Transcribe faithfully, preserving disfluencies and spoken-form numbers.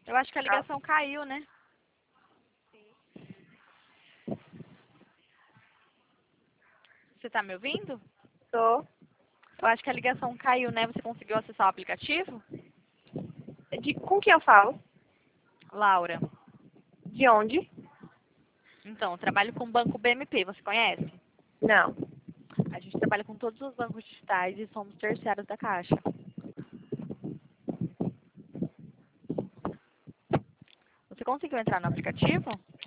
Eu acho que a Ah, ligação caiu, né? Você tá me ouvindo? tô. Eu acho que a ligação caiu, né? Você conseguiu acessar o aplicativo? De, com quem eu falo? Laura. De onde? Então, eu trabalho com o Banco B M P, você conhece? Não. A gente trabalha com todos os bancos digitais e somos terciários da Caixa. Você conseguiu entrar no aplicativo?